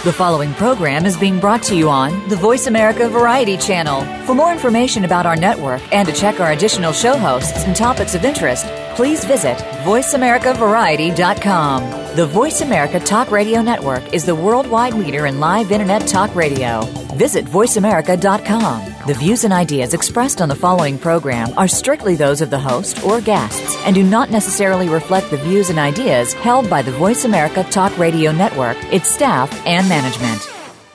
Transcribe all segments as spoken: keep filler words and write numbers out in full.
The following program is being brought to you on the Voice America Variety Channel. For more information about our network and to check our additional show hosts and topics of interest, please visit voice america variety dot com. The Voice America Talk Radio Network is the worldwide leader in live Internet talk radio. Visit voice america dot com. The views and ideas expressed on the following program are strictly those of the host or guests and do not necessarily reflect the views and ideas held by the Voice America Talk Radio Network, its staff, and management.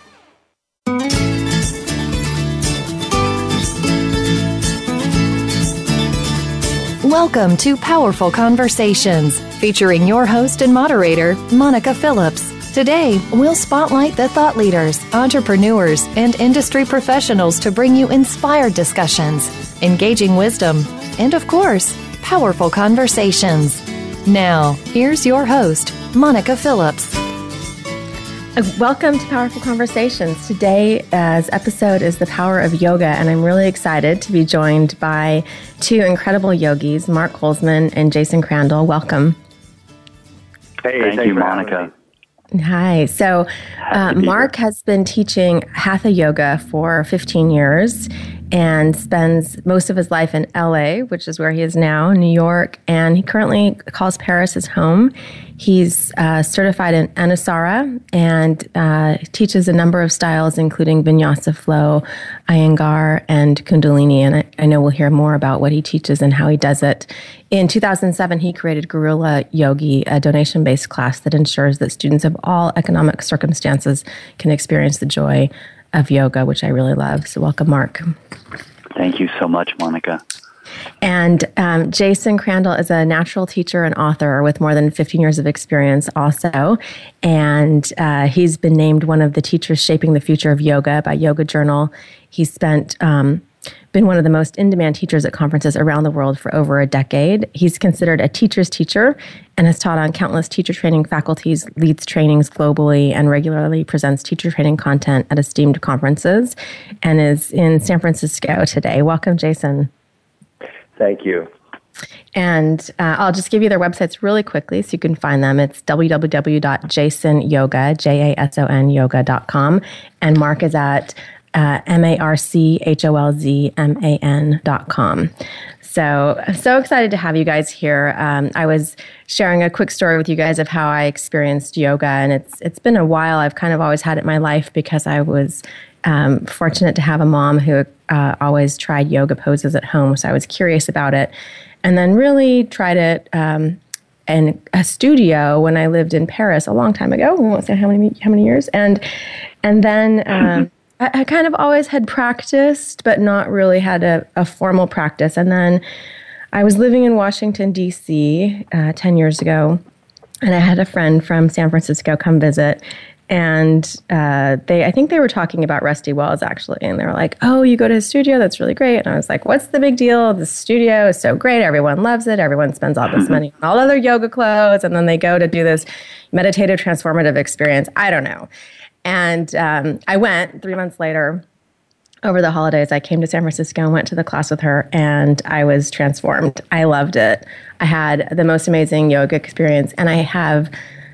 Welcome to Powerful Conversations, featuring your host and moderator, Monica Phillips. Today, we'll spotlight the thought leaders, entrepreneurs, and industry professionals to bring you inspired discussions, engaging wisdom, and of course, powerful conversations. Now, here's your host, Monica Phillips. Welcome to Powerful Conversations. Today's episode is the power of yoga, and I'm really excited to be joined by two incredible yogis, Mark Holzman and Jason Crandall. Welcome. Hey, thank you, Monica. Hi. So, uh, Mark here. has been teaching Hatha Yoga for fifteen years and spends most of his life in L A, which is where he is now, New York, and he currently calls Paris his home. He's uh, certified in Anusara and uh, teaches a number of styles, including Vinyasa Flow, Iyengar, and Kundalini. And I, I know we'll hear more about what he teaches and how he does it. In two thousand seven, he created Guerrilla Yogi, a donation-based class that ensures that students of all economic circumstances can experience the joy of yoga, which I really love. So welcome, Mark. Thank you so much, Monica. And um, Jason Crandall is a natural teacher and author with more than fifteen years of experience also. And uh, he's been named one of the teachers shaping the future of yoga by Yoga Journal. He's spent... Um, been one of the most in-demand teachers at conferences around the world for over a decade. He's considered a teacher's teacher and has taught on countless teacher training faculties, leads trainings globally, and regularly presents teacher training content at esteemed conferences, and is in San Francisco today. Welcome, Jason. Thank you. And uh, I'll just give you their websites really quickly so you can find them. It's w w w dot jason yoga, J A S O N yoga dot com. And Mark is at Uh, M A R C H O L Z M A N dot com. So, so excited to have you guys here. Um, I was sharing a quick story with you guys of how I experienced yoga, and it's it's been a while. I've kind of always had it in my life because I was um, fortunate to have a mom who uh, always tried yoga poses at home, so I was curious about it, and then really tried it um, in a studio when I lived in Paris a long time ago. We won't say how many how many years, and and then. Um, I kind of always had practiced, but not really had a, a formal practice. And then I was living in Washington, D C uh, ten years ago, and I had a friend from San Francisco come visit. And uh, they, I think they were talking about Rusty Wells, actually. And they were like, oh, you go to his studio? That's really great. And I was like, what's the big deal? The studio is so great. Everyone loves it. Everyone spends all this money on all other yoga clothes. And then they go to do this meditative, transformative experience. I don't know. And um, I went three months later, over the holidays, I came to San Francisco and went to the class with her, and I was transformed. I loved it. I had the most amazing yoga experience, and I have,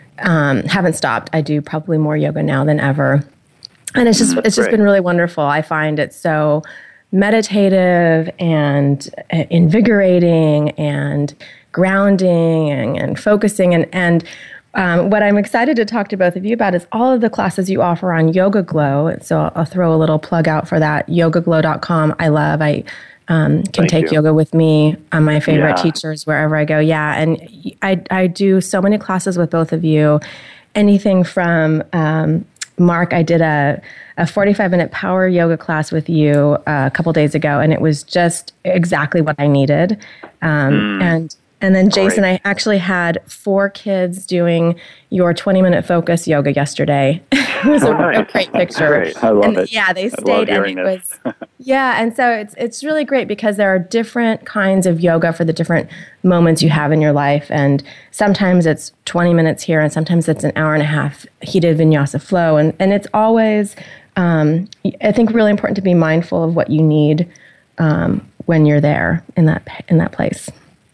um, haven't stopped. I do probably more yoga now than ever. And it's just, it's just been really wonderful. I find it so meditative and uh, invigorating and grounding and, and focusing and, and Um, what I'm excited to talk to both of you about is all of the classes you offer on Yoga Glow. So I'll, I'll throw a little plug out for that. yoga glow dot com. I love. I um, can Thank take you. yoga with me. I'm my favorite Yeah. teachers wherever I go. Yeah, and I I do so many classes with both of you. Anything from um, Mark, I did a a forty-five minute power yoga class with you uh, a couple days ago, and it was just exactly what I needed. Um, mm. And And then, Jason, Great. I actually had four kids doing your twenty minute focus yoga yesterday. It was a, a great picture. Great. I love and, it. Yeah, they I stayed, love and it this. was yeah. And so it's it's really great because there are different kinds of yoga for the different moments you have in your life, and sometimes it's twenty minutes here, and sometimes it's an hour and a half heated vinyasa flow, and and it's always um, I think really important to be mindful of what you need um, when you're there in that in that place.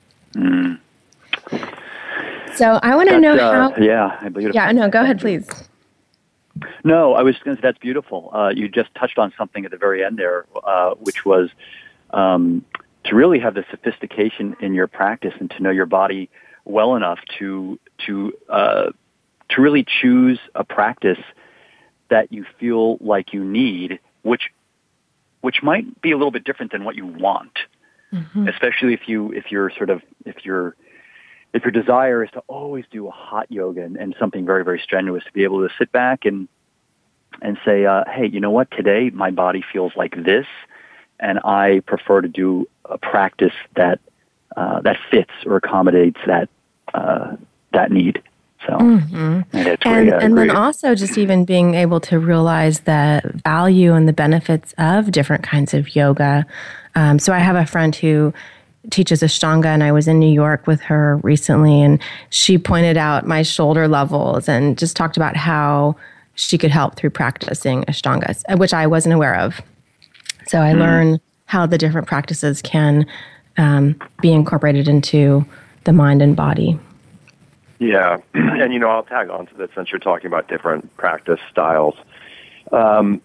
Mm. So I want to know uh, how. Yeah, I believe. Yeah, no, go ahead, please. No, I was going to say that's beautiful. Uh, you just touched on something at the very end there, uh, which was um, to really have the sophistication in your practice and to know your body well enough to to uh, to really choose a practice that you feel like you need, which which might be a little bit different than what you want, mm-hmm. especially if you if you're sort of if you're if your desire is to always do a hot yoga and, and something very, very strenuous, to be able to sit back and and say, uh, hey, you know what, today my body feels like this, and I prefer to do a practice that uh, that fits or accommodates that uh, that need. So, mm-hmm. and, and, and then also just even being able to realize the value and the benefits of different kinds of yoga. Um, so I have a friend who teaches Ashtanga, and I was in New York with her recently, and she pointed out my shoulder levels and just talked about how she could help through practicing Ashtangas, which I wasn't aware of. So I mm. learned how the different practices can um, be incorporated into the mind and body. Yeah, and you know, I'll tag on to this since you're talking about different practice styles. Um,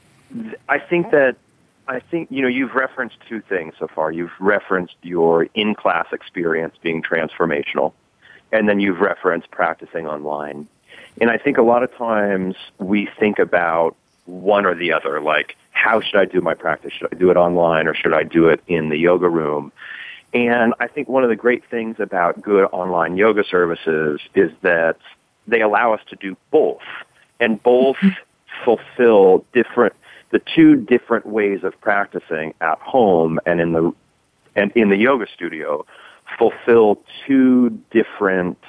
I think that I think, you know, you've referenced two things so far. You've referenced your in-class experience being transformational, and then you've referenced practicing online. And I think a lot of times we think about one or the other, like, how should I do my practice? Should I do it online or should I do it in the yoga room? And I think one of the great things about good online yoga services is that they allow us to do both, and both fulfill different the two different ways of practicing at home and in the and in the yoga studio fulfill two different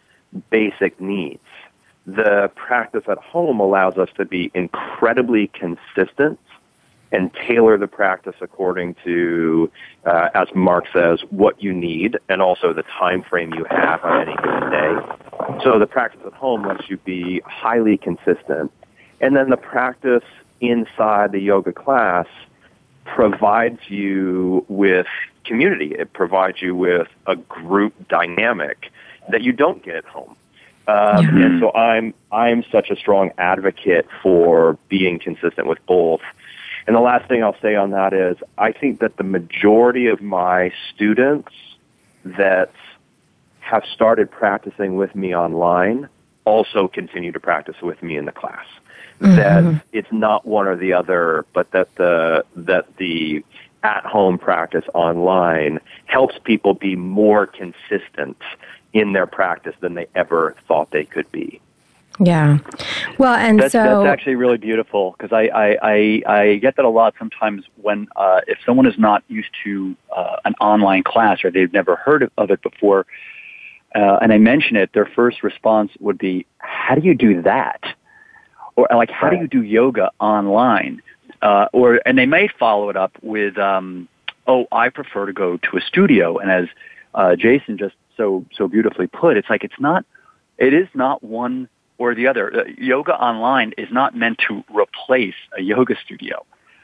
basic needs. The practice at home allows us to be incredibly consistent and tailor the practice according to, uh, as Mark says, what you need and also the time frame you have on any given day. So the practice at home lets you be highly consistent. And then the practice inside the yoga class provides you with community. It provides you with a group dynamic that you don't get at home. Um, yeah. And so I'm I'm such a strong advocate for being consistent with both. And the last thing I'll say on that is I think that the majority of my students that have started practicing with me online also continue to practice with me in the class. Mm-hmm. That it's not one or the other, but that the that the at-home practice online helps people be more consistent in their practice than they ever thought they could be. Yeah. Well, and that's, so... That's actually really beautiful, because I, I, I, I get that a lot sometimes when uh, if someone is not used to uh, an online class or they've never heard of, of it before, uh, and I mention it, their first response would be, how do you do that? Or like, how do you do yoga online? Uh, or and they may follow it up with, um, oh, I prefer to go to a studio. And as uh, Jason just so so beautifully put, it's like it's not, it is not one or the other. Uh, yoga online is not meant to replace a yoga studio.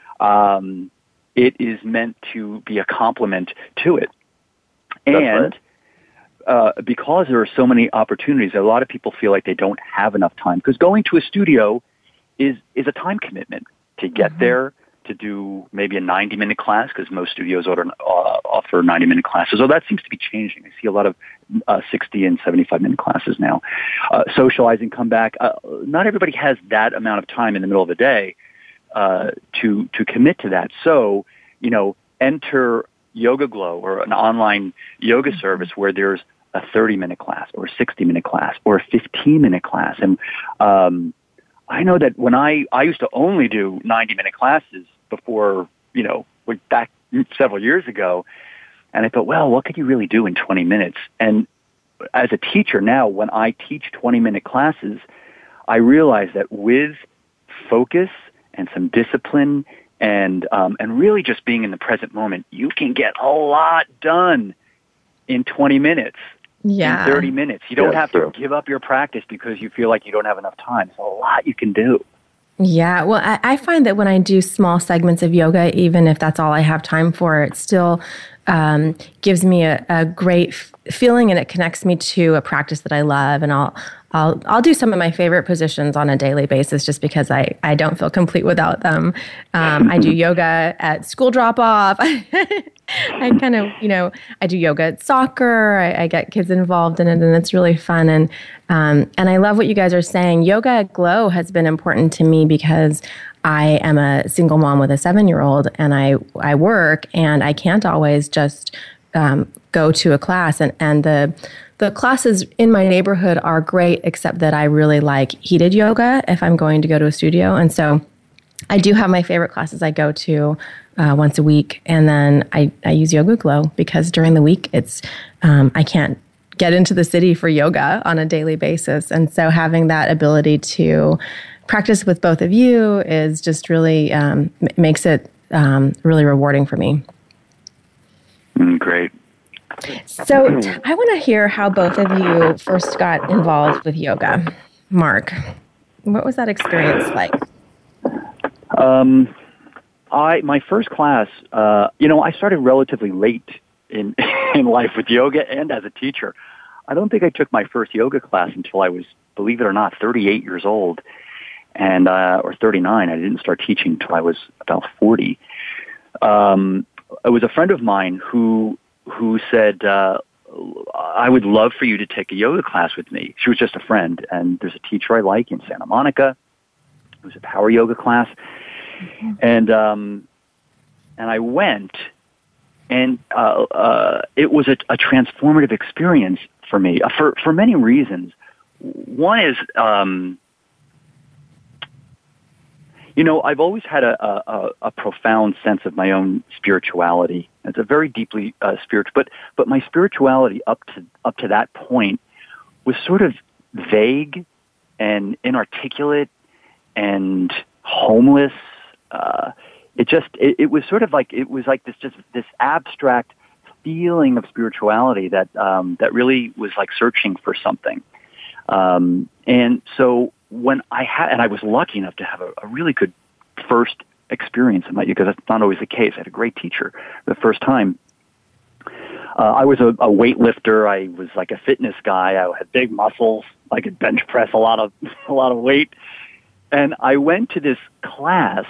Um, it is meant to be a complement to it. That's and right. Uh, because there are so many opportunities, a lot of people feel like they don't have enough time, because going to a studio is is a time commitment to get mm-hmm. there, to do maybe a ninety-minute class, because most studios order, uh, offer ninety-minute classes. So that seems to be changing. I see a lot of uh, sixty and seventy-five-minute classes now. Uh, socializing, come back. Uh, not everybody has that amount of time in the middle of the day uh, to to commit to that. So, you know, enter Yoga Glow or an online yoga mm-hmm. service where there's a thirty-minute class or a sixty-minute class or a fifteen-minute class. And um, I know that when I, I used to only do ninety-minute classes before, you know, back several years ago, and I thought, well, what could you really do in twenty minutes? And as a teacher now, when I teach twenty-minute classes, I realize that with focus and some discipline and um, and really just being in the present moment, you can get a lot done in twenty minutes. Yeah. In thirty minutes. You don't yeah, have true. to give up your practice because you feel like you don't have enough time. There's a lot you can do. Yeah, well, I, I find that when I do small segments of yoga, even if that's all I have time for, it still um, gives me a, a great f- feeling, and it connects me to a practice that I love. And I'll I'll I'll do some of my favorite positions on a daily basis, just because I, I don't feel complete without them. Um, I do yoga at school drop off. I kind of, you know, I do yoga at soccer. I, I get kids involved in it, and it's really fun. And um, and I love what you guys are saying. Yoga at Glow has been important to me because I am a single mom with a seven-year-old, and I I work, and I can't always just um, go to a class. And and the the classes in my neighborhood are great, except that I really like heated yoga if I'm going to go to a studio, and so I do have my favorite classes I go to uh, once a week, and then I, I use Yoga Glow because during the week it's um, I can't get into the city for yoga on a daily basis, and so having that ability to practice with both of you is just really um, m- makes it um, really rewarding for me. Mm, great. So t- I want to hear how both of you first got involved with yoga. Mark, what was that experience like? Um, I my first class, uh, you know, I started relatively late in in life with yoga and as a teacher. I don't think I took my first yoga class until I was, believe it or not, thirty-eight years old, and uh, or thirty-nine. I didn't start teaching until I was about forty. Um, it was a friend of mine who who said, uh, "I would love for you to take a yoga class with me." She was just a friend, and there's a teacher I like in Santa Monica. It was a power yoga class. Mm-hmm. And um, and I went, and uh, uh, it was a, a transformative experience for me uh, for for many reasons. One is, um, you know, I've always had a, a, a profound sense of my own spirituality. It's a very deeply uh, spiritual, but but my spirituality up to up to that point was sort of vague and inarticulate and homeless. Uh, it just, it, it was sort of like, it was like this, just this abstract feeling of spirituality that, um, that really was like searching for something. Um, and so when I had, and I was lucky enough to have a, a really good first experience in my, because that's not always the case. I had a great teacher the first time. Uh, I was a, a weightlifter. I was like a fitness guy. I had big muscles. I could bench press a lot of, a lot of weight. And I went to this class,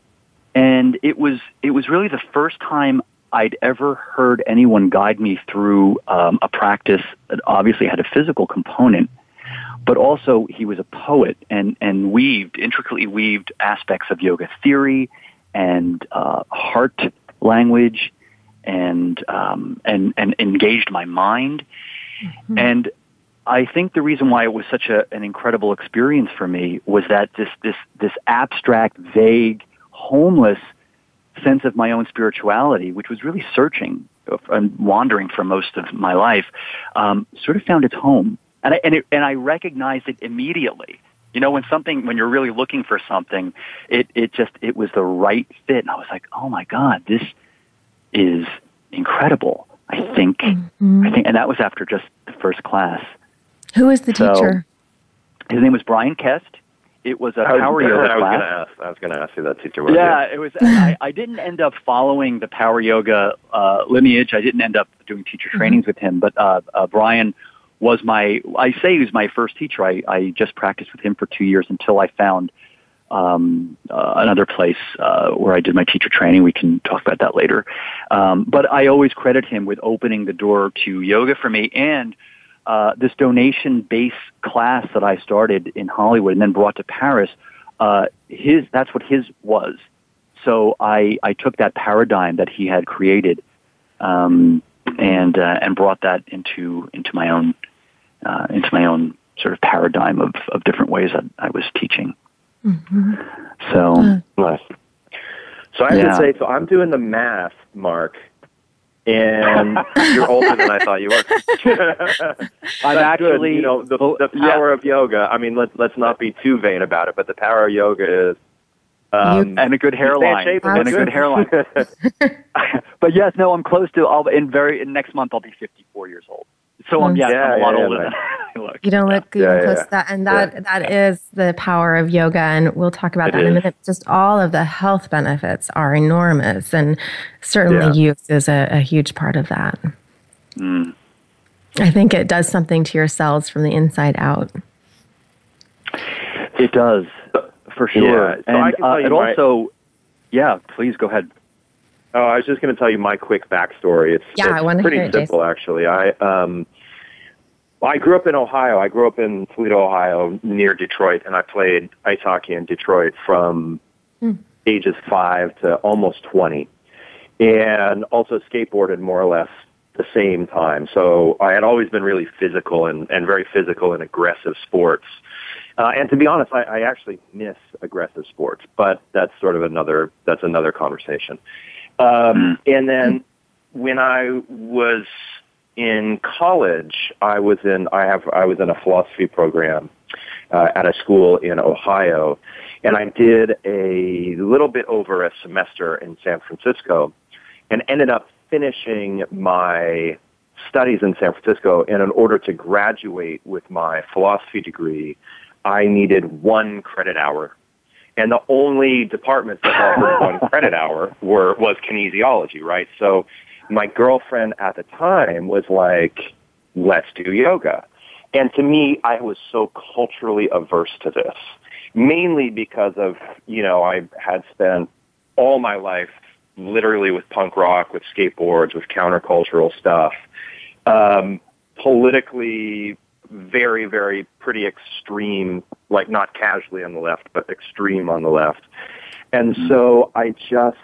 and it was it was really the first time I'd ever heard anyone guide me through um, a practice that obviously had a physical component, but also he was a poet and, and weaved, intricately weaved aspects of yoga theory and uh, heart language and, um, and, and engaged my mind. Mm-hmm. And I think the reason why it was such a, an incredible experience for me was that this, this, this abstract, vague, homeless sense of my own spirituality, which was really searching and wandering for most of my life, um, sort of found its home. And I, and, it, and I recognized it immediately. You know, when something, when you're really looking for something, it, it just, it was the right fit. And I was like, oh my God, this is incredible. I think, mm-hmm. I think, and that was after just the first class. Who is the so, teacher? His name was Brian Kest. It was a I was, power yoga I was class. Gonna ask, I was going to ask you that teacher was. Yeah, it was. I, I didn't end up following the power yoga uh, lineage. I didn't end up doing teacher trainings mm-hmm. with him. But uh, uh, Brian was my. I say he was my first teacher. I, I just practiced with him for two years until I found um, uh, another place uh, where I did my teacher training. We can talk about that later. Um, but I always credit him with opening the door to yoga for me and. Uh, this donation-based class that I started in Hollywood and then brought to Paris, uh, his that's what his was. So I, I took that paradigm that he had created um, and uh, and brought that into into my own uh, into my own sort of paradigm of, of different ways that I was teaching. Mm-hmm. So, uh, so I have yeah. to say, so I'm doing the math, Mark. And you're older than I thought you were. I'm actually, good. You know, the, the power yeah. of yoga. I mean, let's let's not be too vain about it, but the power of yoga is um, and a good hairline and, and a good hairline. But yes, no, I'm close to. I'll in very in next month. I'll be fifty-four years old. So I'm, yeah, Yeah, I'm a lot yeah, older yeah, than I look. You don't look Yeah, even close yeah. to that. And that Yeah. that is the power of yoga. And we'll talk about It that in a is. minute. Just all of the health benefits are enormous. And certainly Yeah. youth is a, a huge part of that. Mm. I think it does something to your cells from the inside out. It does, for sure. Yeah. So I And can tell uh, you it my- also, yeah, please go ahead. Oh, I was just going to tell you my quick backstory. It's, Yeah, it's I wanna pretty hear it, simple, actually. I um, I grew up in Ohio. I grew up in Toledo, Ohio, near Detroit, and I played ice hockey in Detroit from Hmm. ages five to almost twenty, and also skateboarded more or less the same time. So I had always been really physical and, and very physical and aggressive sports. Uh, and to be honest, I, I actually miss aggressive sports, but that's sort of another that's another conversation. Um, and then when I was in college, I was in I have I was in a philosophy program uh, at a school in Ohio, and I did a little bit over a semester in San Francisco, and ended up finishing my studies in San Francisco. And in order to graduate with my philosophy degree, I needed one credit hour. And the only departments that offered one credit hour were was kinesiology, right? So my girlfriend at the time was like, let's do yoga. And to me, I was so culturally averse to this, mainly because of, you know, I had spent all my life literally with punk rock, with skateboards, with countercultural stuff, um, politically very, very pretty extreme, like not casually on the left, but extreme on the left. And so I just,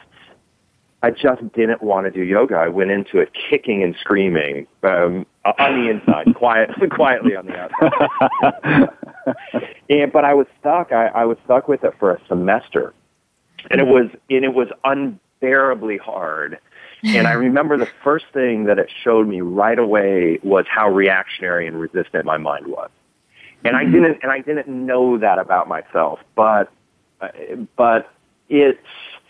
I just didn't want to do yoga. I went into it kicking and screaming um, on the inside, quiet, quietly on the outside. and, but I was stuck. I, I was stuck with it for a semester, and it was and it was unbearably hard. And I remember the first thing that it showed me right away was how reactionary and resistant my mind was. And I didn't, and I didn't know that about myself, but, uh, but it's,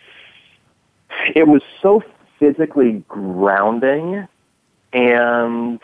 it was so physically grounding and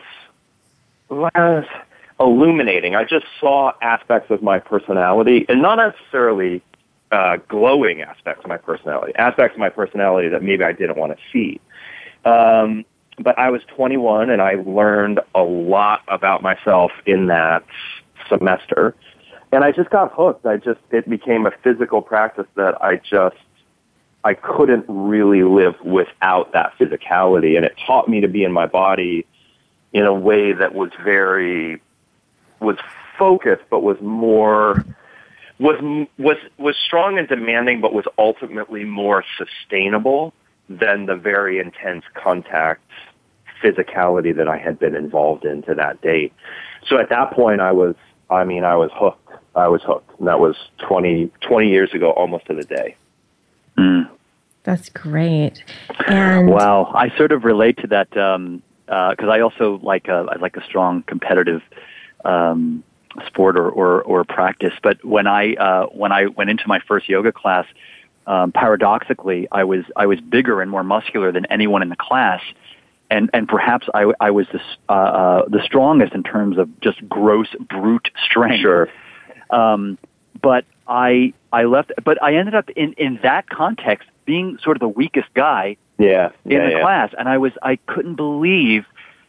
uh, illuminating. I just saw aspects of my personality, and not necessarily uh, glowing aspects of my personality, aspects of my personality that maybe I didn't want to see. Um, but I was twenty-one, and I learned a lot about myself in that semester, and I just got hooked. I just, it became a physical practice that I just, I couldn't really live without that physicality, and it taught me to be in my body in a way that was very, was focused, but was more, was, was, was strong and demanding, but was ultimately more sustainable than the very intense contact physicality that I had been involved in to that date. So at that point, I was, I mean, I was hooked. I was hooked. And that was twenty, twenty years ago, almost to the day. Mm. That's great. And Wow, I sort of relate to that because uh, I also like a, I like a strong competitive um, sport or, or, or practice. But when I uh, when I went into my first yoga class, um, paradoxically, I was I was bigger and more muscular than anyone in the class, and and perhaps I, I was the uh, uh, the strongest in terms of just gross brute strength. Sure. Um, but I I left, but I ended up in, in that context being sort of the weakest guy Yeah. in yeah, the yeah. class, and I was I couldn't believe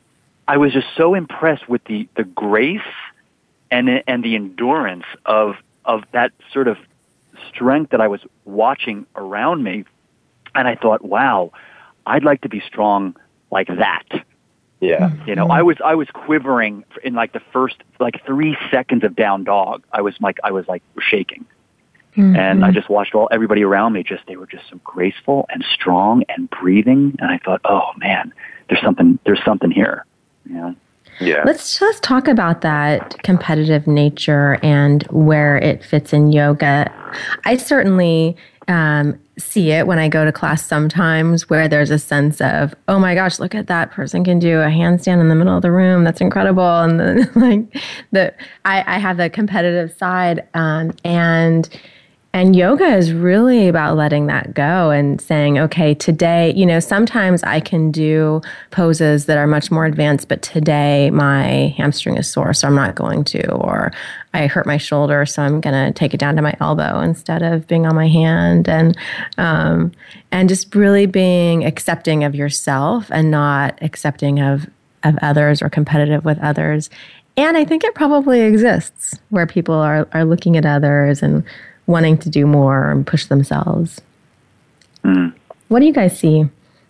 I was just so impressed with the, the grace and and the endurance of of that sort of strength that I was watching around me, and I thought, wow, I'd like to be strong like that. Yeah. You know, I was I was quivering in like the first like three seconds of down dog. I was like I was like shaking. Mm-hmm. And I just watched all everybody around me. Just they were just so graceful and strong and breathing. And I thought, oh man, there's something. There's something here. You know? Yeah. Let's just talk about that competitive nature and where it fits in yoga. I certainly um, see it when I go to class sometimes, where there's a sense of, oh my gosh, look at that person can do a handstand in the middle of the room. That's incredible. And then like the I, I have the competitive side, um, and. And yoga is really about letting that go and saying, okay, today, you know, sometimes I can do poses that are much more advanced, but today my hamstring is sore, so I'm not going to, or I hurt my shoulder, so I'm going to take it down to my elbow instead of being on my hand. And, um, and just really being accepting of yourself and not accepting of, of others or competitive with others. And I think it probably exists where people are, are looking at others and wanting to do more and push themselves. Mm. What do you guys see?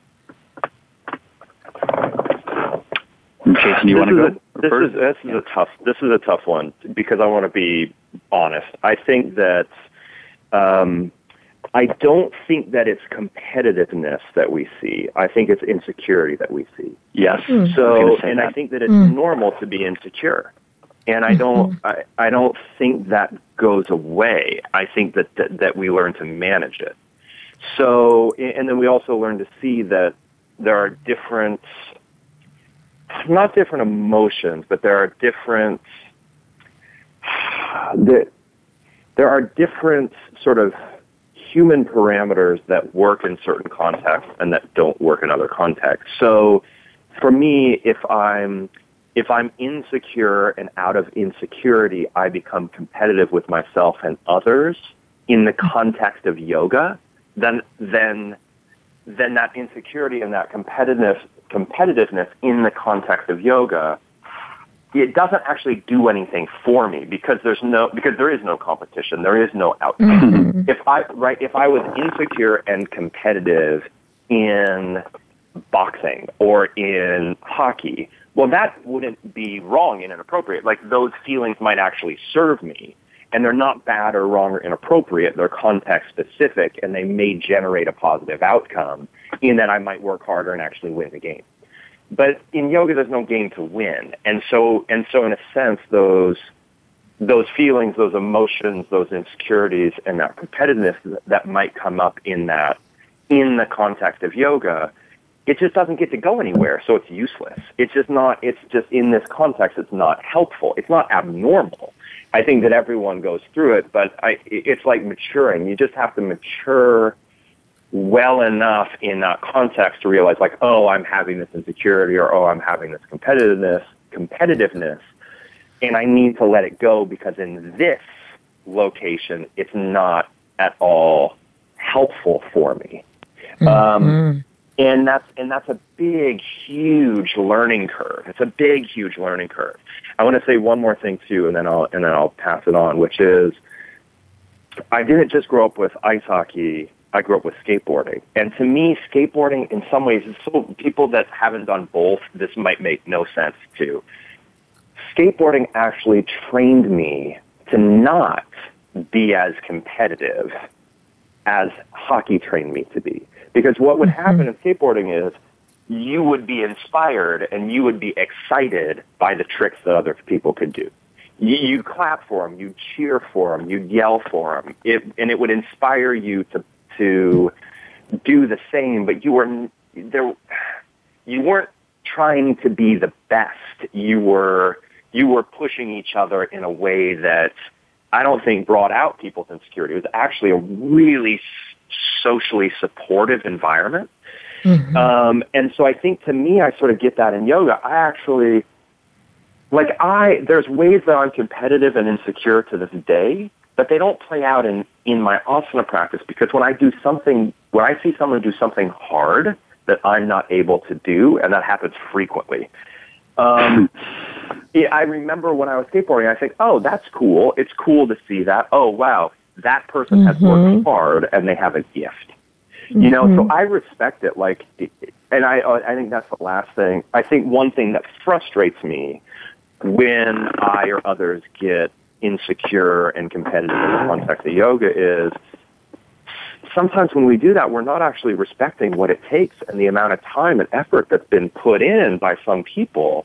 Jason, you want to go this first? Is, this is a tough. This is a tough one because I want to be honest. I think that um, I don't think that it's competitiveness that we see. I think it's insecurity that we see. Yes. Mm. So, and that. I think that it's Mm. normal to be insecure. And I don't, mm-hmm. I, I don't think that goes away. I think that, that that we learn to manage it. So, and then we also learn to see that there are different, not different emotions, but there are different, there, there are different sort of human parameters that work in certain contexts and that don't work in other contexts. So, for me, if I'm If I'm insecure and out of insecurity, I become competitive with myself and others in the context of yoga, then then then that insecurity and that competitiveness competitiveness in the context of yoga, it doesn't actually do anything for me because there's no because there is no competition, there is no outcome. Mm-hmm. If I right if I was insecure and competitive in boxing or in hockey, well, that wouldn't be wrong and inappropriate. Like, those feelings might actually serve me, and they're not bad or wrong or inappropriate. They're context-specific, and they may generate a positive outcome in that I might work harder and actually win the game. But in yoga, there's no game to win. And so, and so in a sense, those those feelings, those emotions, those insecurities, and that competitiveness that might come up in that, in the context of yoga, it just doesn't get to go anywhere, so it's useless. It's just not, it's just in this context, it's not helpful. It's not abnormal. I think that everyone goes through it, but I, it's like maturing. You just have to mature well enough in that context to realize, like, oh, I'm having this insecurity, or oh, I'm having this competitiveness, competitiveness, and I need to let it go because in this location, it's not at all helpful for me. Mm-hmm. Um, And that's and that's a big, huge learning curve. It's a big, huge learning curve. I want to say one more thing too, and then I'll and then I'll pass it on, which is I didn't just grow up with ice hockey. I grew up with skateboarding, and to me, skateboarding in some ways, so people that haven't done both, this might make no sense to. Skateboarding actually trained me to not be as competitive as hockey trained me to be. Because what would happen in skateboarding is you would be inspired and you would be excited by the tricks that other people could do. You, you'd clap for them, you'd cheer for them, you'd yell for them, it, and it would inspire you to to do the same. But you were there. You weren't trying to be the best. You were you were pushing each other in a way that I don't think brought out people's insecurity. It was actually a really socially supportive environment. Mm-hmm. Um, and so I think to me, I sort of get that in yoga. I actually, like I, there's ways that I'm competitive and insecure to this day, but they don't play out in, in my asana practice because when I do something, when I see someone do something hard that I'm not able to do, and that happens frequently. Um, yeah, I remember when I was skateboarding, I think, oh, that's cool. It's cool to see that. Oh, wow. That person mm-hmm. has worked hard and they have a gift, mm-hmm. you know. So I respect it. Like, and I, I think that's the last thing. I think one thing that frustrates me when I or others get insecure and competitive in the context of yoga is sometimes when we do that, we're not actually respecting what it takes and the amount of time and effort that's been put in by some people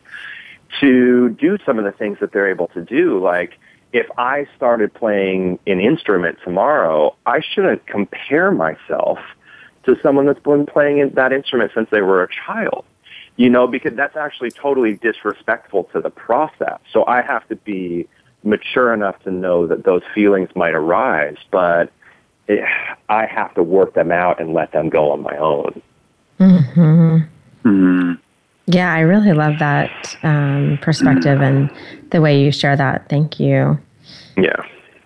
to do some of the things that they're able to do, like. If I started playing an instrument tomorrow, I shouldn't compare myself to someone that's been playing that instrument since they were a child, you know, because that's actually totally disrespectful to the process. So I have to be mature enough to know that those feelings might arise, but it, I have to work them out and let them go on my own. Mm-hmm. Mm. Yeah, I really love that um, perspective and the way you share that. Thank you. Yeah.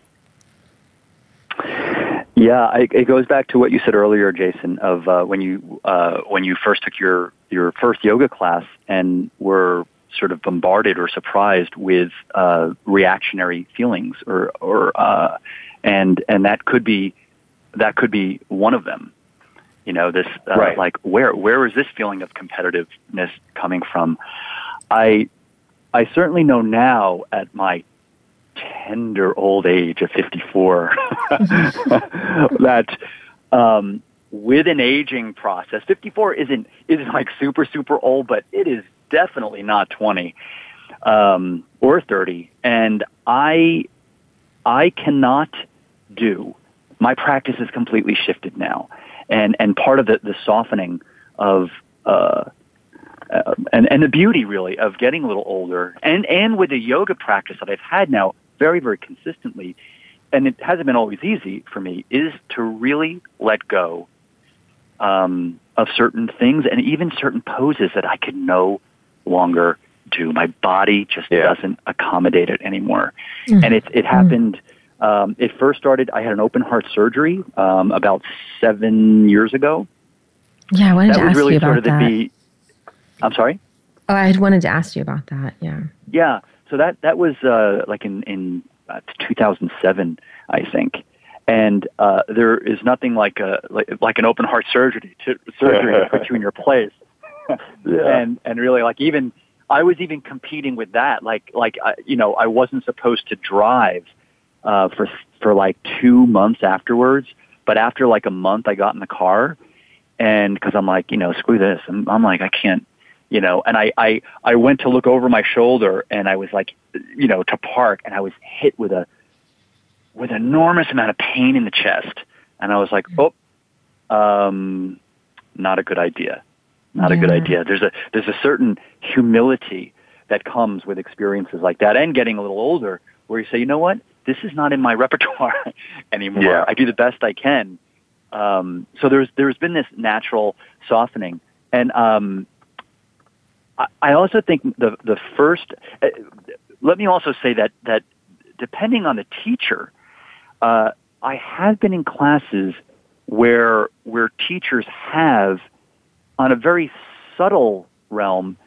Yeah, it, it goes back to what you said earlier, Jason, of uh, when you uh, when you first took your, your first yoga class and were sort of bombarded or surprised with uh, reactionary feelings, or or uh, and and that could be that could be one of them. You know, this uh, right. like where where is this feeling of competitiveness coming from? I I certainly know now at my tender old age of fifty-four that um, with an aging process, fifty-four isn't isn't like super super old, but it is definitely not twenty um, or thirty. And I I cannot do. My practice has completely shifted now, and and part of the, the softening of uh, uh, and and the beauty really of getting a little older, and and with the yoga practice that I've had now very, very consistently, and it hasn't been always easy for me, is to really let go um, of certain things and even certain poses that I could no longer do. My body just yeah. doesn't accommodate it anymore. Mm. And it, it happened, um, it first started, I had an open heart surgery um, about seven years ago. Yeah, I wanted that to was ask really you about sort of that. The, I'm sorry? Oh, I had wanted to ask you about that, yeah. Yeah. So that that was uh, like in in uh, two thousand seven, I think, and uh, there is nothing like a like, like an open heart surgery to surgery to put you in your place, yeah. and and really like even I was even competing with that, like like uh, you know I wasn't supposed to drive uh, for for like two months afterwards, but after like a month I got in the car, and because I'm like you know screw this, I'm, I'm like I can't. You know, and I, I, I went to look over my shoulder and I was like, you know, to park, and I was hit with a, with an enormous amount of pain in the chest. And I was like, oh, um, not a good idea. Not yeah. a good idea. There's a, there's a certain humility that comes with experiences like that and getting a little older where you say, you know what, this is not in my repertoire anymore. Yeah. I do the best I can. Um, so there's, there's been this natural softening. And, um, I also think the the first. Uh, let me also say that that depending on the teacher, uh, I have been in classes where where teachers have, on a very subtle realm,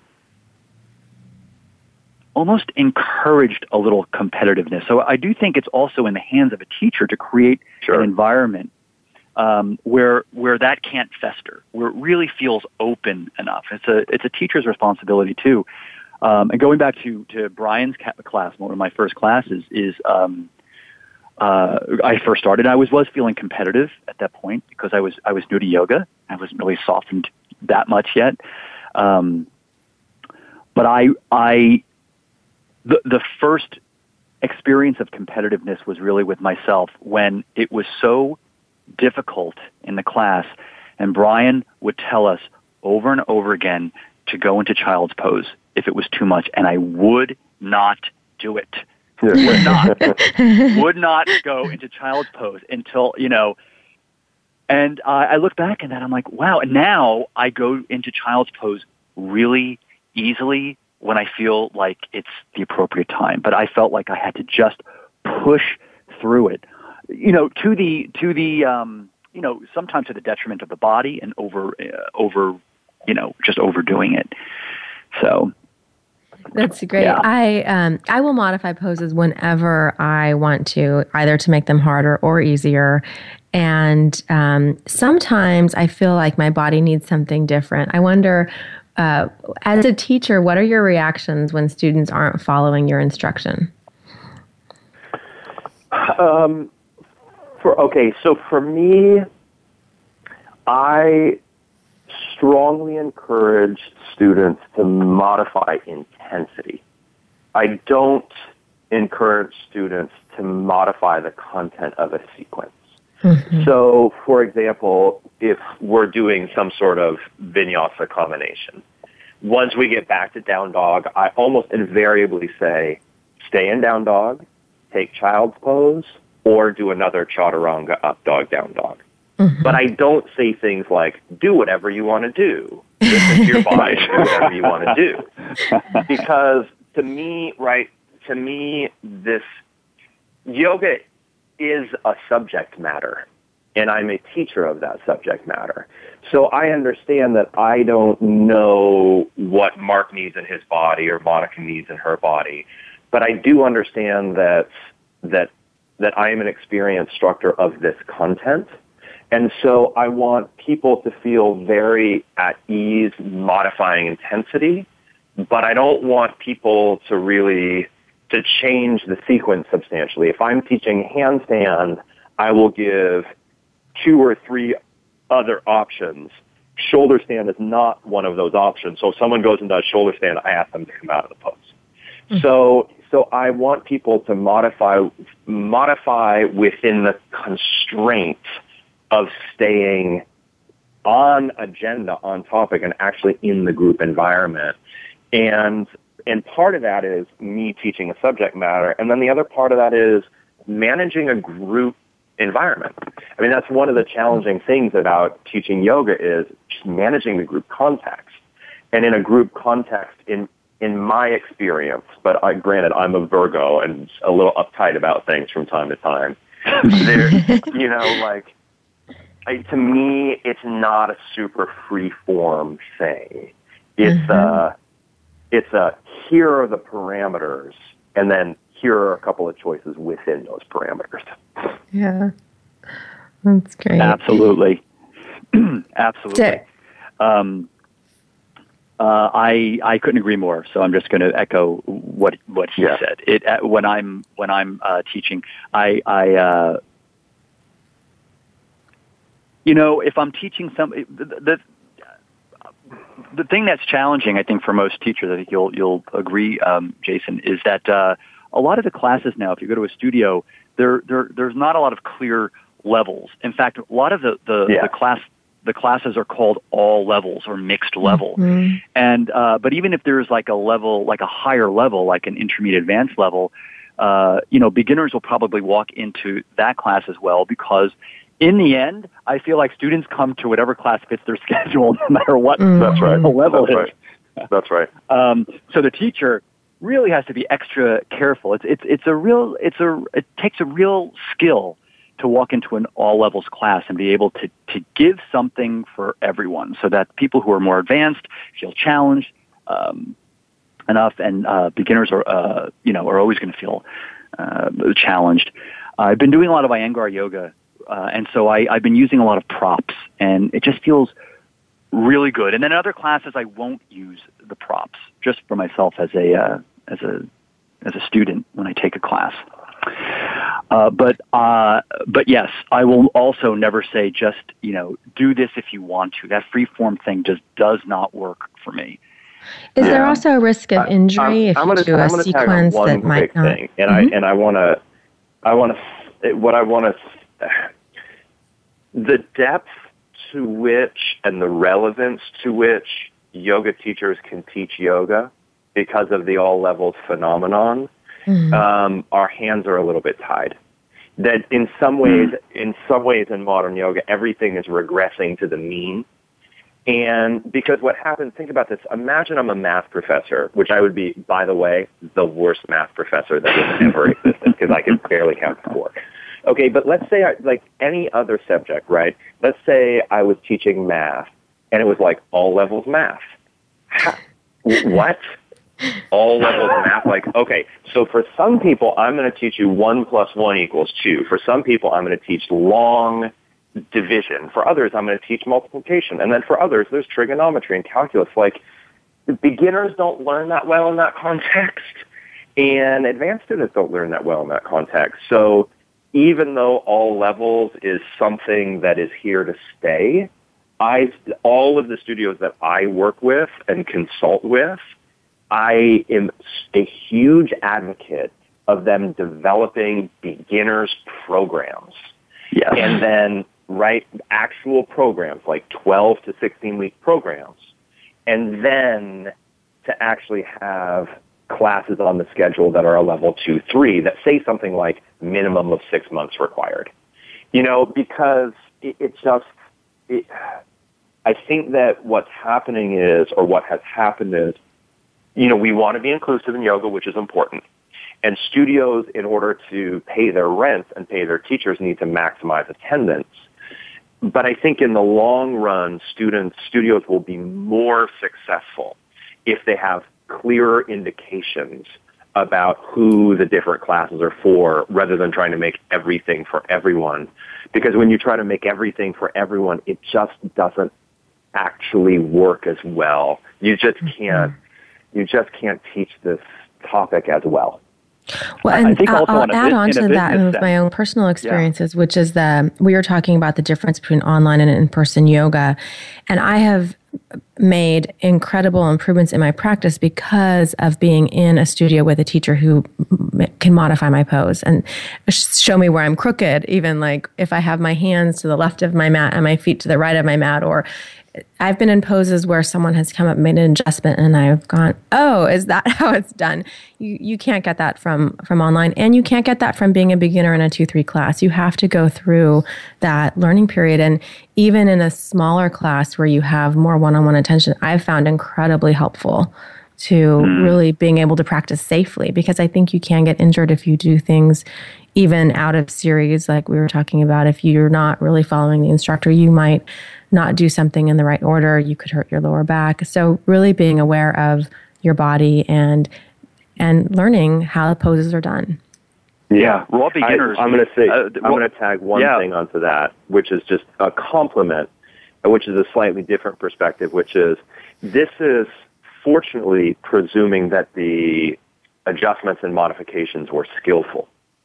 almost encouraged a little competitiveness. So I do think it's also in the hands of a teacher to create sure. an environment Um, where where that can't fester, where it really feels open enough. It's a it's a teacher's responsibility too. Um, and going back to to Brian's ca- class, one of my first classes is um, uh, I first started. I was was feeling competitive at that point because I was I was new to yoga. I wasn't really softened that much yet. Um, but I I the the first experience of competitiveness was really with myself when it was so difficult in the class, and Brian would tell us over and over again to go into child's pose if it was too much, and I would not do it. would not would not go into child's pose until you know. And uh, I look back at that, I'm like, wow. And now I go into child's pose really easily when I feel like it's the appropriate time. But I felt like I had to just push through it. You know, to the to the um, you know, sometimes to the detriment of the body and over uh, over, you know, just overdoing it. So that's great. Yeah. I um I will modify poses whenever I want to, either to make them harder or easier. And um, sometimes I feel like my body needs something different. I wonder, uh, as a teacher, what are your reactions when students aren't following your instruction? Um. For, okay, so for me, I strongly encourage students to modify intensity. I don't encourage students to modify the content of a sequence. Mm-hmm. So, for example, if we're doing some sort of vinyasa combination, once we get back to down dog, I almost invariably say, stay in down dog, take child's pose, or do another chaturanga up dog, down dog. Mm-hmm. But I don't say things like, do whatever you want to do. Listen to your body, do whatever you want to do. Because to me, right, to me, this yoga is a subject matter, and I'm a teacher of that subject matter. So I understand that I don't know what Mark needs in his body or Monica needs in her body, but I do understand that that that I am an experienced instructor of this content. And so I want people to feel very at ease modifying intensity, but I don't want people to really to change the sequence substantially. If I'm teaching handstand, I will give two or three other options. Shoulder stand is not one of those options. So if someone goes and does shoulder stand, I ask them to come out of the pose. Mm-hmm. So so I want people to modify modify within the constraints of staying on agenda, on topic, and actually in the group environment. And and part of that is me teaching a subject matter, and then the other part of that is managing a group environment. I mean, that's one of the challenging things about teaching yoga is just managing the group context. And in a group context, in in my experience, but I, granted, I'm a Virgo and a little uptight about things from time to time. There, you know, like, I, to me, it's not a super free-form thing. It's mm-hmm. a, it's a, here are the parameters, and then here are a couple of choices within those parameters. Yeah, that's great. Absolutely. Absolutely. Um, uh, I I couldn't agree more. So I'm just going to echo what what he yeah. said. It uh, when I'm when I'm uh, teaching, I I. Uh, You know, if I'm teaching some, the, the the thing that's challenging, I think, for most teachers, I think you'll you'll agree, um, Jason, is that uh, a lot of the classes now, if you go to a studio, there there there's not a lot of clear levels. In fact, a lot of the the, yeah. the class the classes are called all levels or mixed level. Mm-hmm. And uh, but even if there's like a level, like a higher level, like an intermediate advanced level, uh, you know, beginners will probably walk into that class as well, because in the end, I feel like students come to whatever class fits their schedule, no matter what mm-hmm. That's right. the level That's is. Right. That's right. Um, so the teacher really has to be extra careful. It's it's it's a real it's a it takes a real skill to walk into an all levels class and be able to to give something for everyone, so that people who are more advanced feel challenged um, enough, and uh, beginners are uh, you know are always going to feel uh, challenged. Uh, I've been doing a lot of Iyengar yoga. Uh, and so I, I've been using a lot of props, and it just feels really good. And then in other classes, I won't use the props, just for myself as a uh, as a as a student when I take a class. Uh, but uh, but yes, I will also never say just you know do this if you want to. That free form thing just does not work for me. Is yeah. there also a risk of injury I, if I'm you gonna, do I'm a sequence that might not? Thing, and mm-hmm. I and I want to I want to what I want to. The depth to which and the relevance to which yoga teachers can teach yoga because of the all levels phenomenon, mm-hmm. um, our hands are a little bit tied. That in some ways, mm-hmm. in some ways in modern yoga, everything is regressing to the mean. And because what happens, think about this, imagine I'm a math professor, which I would be, by the way, the worst math professor that has ever existed, because I can barely count to four. Okay, but let's say, I, like any other subject, right? Let's say I was teaching math, and it was like all levels math. How, what? All levels math? Like, okay, so for some people, I'm going to teach you one plus one equals two. For some people, I'm going to teach long division. For others, I'm going to teach multiplication. And then for others, there's trigonometry and calculus. Like, beginners don't learn that well in that context, and advanced students don't learn that well in that context. So even though all levels is something that is here to stay, I all of the studios that I work with and consult with, I am a huge advocate of them developing beginners programs. Yes. And then write actual programs, like twelve to sixteen week programs, and then to actually have classes on the schedule that are a level two, three that say something like minimum of six months required. You know, because it, it just, it, I think that what's happening is, or what has happened is, you know, we want to be inclusive in yoga, which is important. And studios, in order to pay their rents and pay their teachers, need to maximize attendance. But I think in the long run, students, studios will be more successful if they have clearer indications about who the different classes are for, rather than trying to make everything for everyone. Because when you try to make everything for everyone, it just doesn't actually work as well. You just can't, you just can't teach this topic as well. Well, and I think also I'll on a add bus- on in to a that business with sense. my own personal experiences, yeah. which is the, we were talking about the difference between online and in-person yoga. And I have made incredible improvements in my practice because of being in a studio with a teacher who m- can modify my pose and show me where I'm crooked, even like if I have my hands to the left of my mat and my feet to the right of my mat, or I've been in poses where someone has come up, made an adjustment, and I've gone, oh, is that how it's done? You you can't get that from, from online, and you can't get that from being a beginner in a two three class. You have to go through that learning period. And even in a smaller class where you have more one-on-one attention, I've found incredibly helpful to mm. really being able to practice safely, because I think you can get injured if you do things even out of series, like we were talking about. If you're not really following the instructor, you might not do something in the right order. You could hurt your lower back. So really being aware of your body and and learning how the poses are done. Yeah, we're all beginners. I, I'm going to say, uh, I'm going to tag one yeah. thing onto that, which is just a compliment, which is a slightly different perspective, which is this is fortunately presuming that the adjustments and modifications were skillful.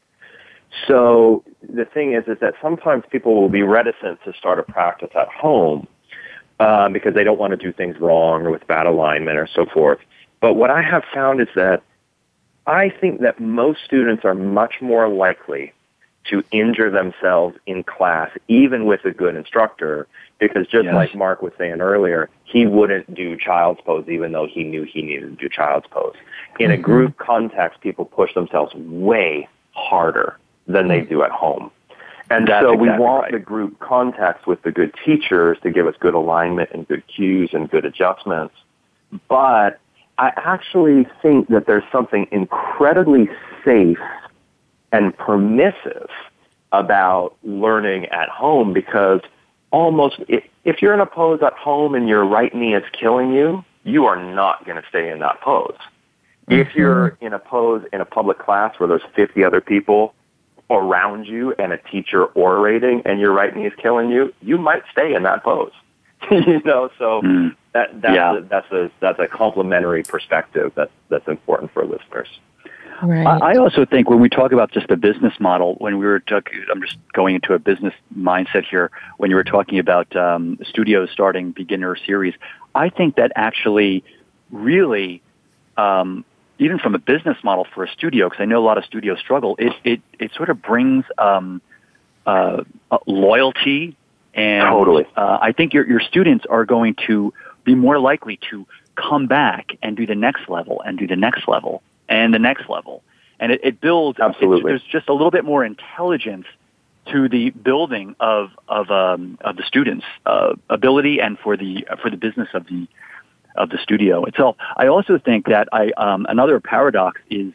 So the thing is, is that sometimes people will be reticent to start a practice at home uh, because they don't want to do things wrong or with bad alignment or so forth. But what I have found is that I think that most students are much more likely to injure themselves in class, even with a good instructor, because just yes. like Mark was saying earlier, he wouldn't do child's pose even though he knew he needed to do child's pose. In mm-hmm. a group context, people push themselves way harder than they do at home. And That's so exactly we want right. the group context with the good teachers to give us good alignment and good cues and good adjustments. But I actually think that there's something incredibly safe and permissive about learning at home, because almost if you're in a pose at home and your right knee is killing you, you are not going to stay in that pose. Mm-hmm. If you're in a pose in a public class where there's fifty other people around you and a teacher orating and your right knee is killing you, you might stay in that pose. you know, so mm. that that's yeah. a, that's a that's a complementary perspective that's that's important for listeners. Right. I, I also think when we talk about just the business model, when we were talking, I'm just going into a business mindset here. When you were talking about um, studios starting beginner series, I think that actually really. Um, even from a business model for a studio, because I know a lot of studios struggle, it it, it sort of brings um, uh, loyalty, and totally. uh, I think your your students are going to be more likely to come back and do the next level and do the next level and the next level, and it, it builds. Absolutely, there's just a little bit more intelligence to the building of of um, of the students' uh, ability and for the for the business of the. of the studio itself. I also think that I um, another paradox is